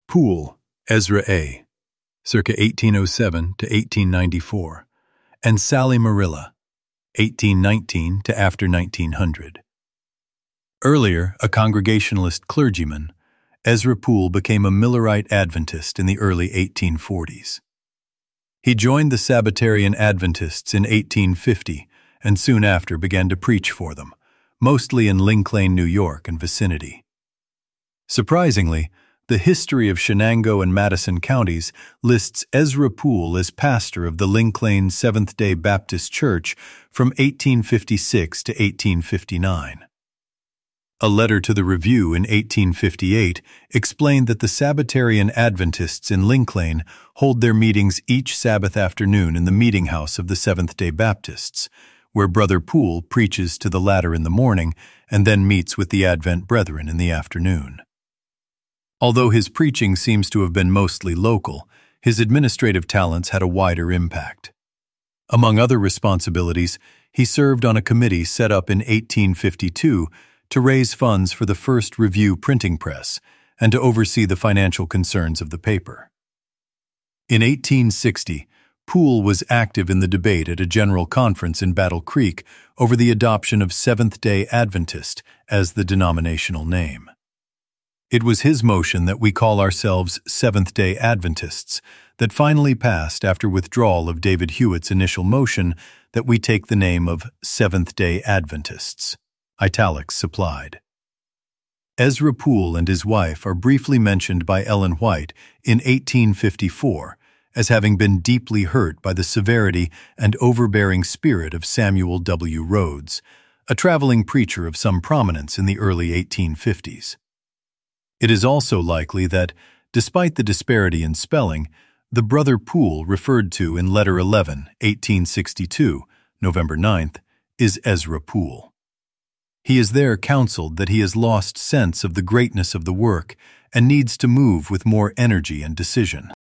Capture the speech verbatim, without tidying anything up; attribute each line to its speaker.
Speaker 1: Poole, Ezra A., circa eighteen oh seven to eighteen ninety-four, and Sally Marilla, eighteen nineteen to after nineteen hundred. Earlier, a Congregationalist clergyman, Ezra Poole became a Millerite Adventist in the early eighteen forties. He joined the Sabbatarian Adventists in eighteen fifty and soon after began to preach for them, mostly in Linklain, New York and vicinity. Surprisingly, the history of Shenango and Madison counties lists Ezra Poole as pastor of the Linklain Seventh-day Baptist Church from eighteen fifty-six to eighteen fifty-nine. A letter to the Review in eighteen fifty-eight explained that the Sabbatarian Adventists in Linklain hold their meetings each Sabbath afternoon in the meeting house of the Seventh-day Baptists, where Brother Poole preaches to the latter in the morning and then meets with the Advent brethren in the afternoon. Although his preaching seems to have been mostly local, his administrative talents had a wider impact. Among other responsibilities, he served on a committee set up in eighteen fifty-two to raise funds for the first Review printing press and to oversee the financial concerns of the paper. In eighteen sixty, Poole was active in the debate at a general conference in Battle Creek over the adoption of Seventh-day Adventist as the denominational name. It was his motion that we call ourselves Seventh-day Adventists that finally passed after withdrawal of David Hewitt's initial motion that we take the name of Seventh-day Adventists. Italics supplied. Ezra Poole and his wife are briefly mentioned by Ellen White in eighteen fifty-four as having been deeply hurt by the severity and overbearing spirit of Samuel W. Rhodes, a traveling preacher of some prominence in the early eighteen fifties. It is also likely that, despite the disparity in spelling, the brother Poole referred to in Letter eleven, eighteen sixty-two, November ninth, is Ezra Poole. He is there counseled that he has lost sense of the greatness of the work and needs to move with more energy and decision.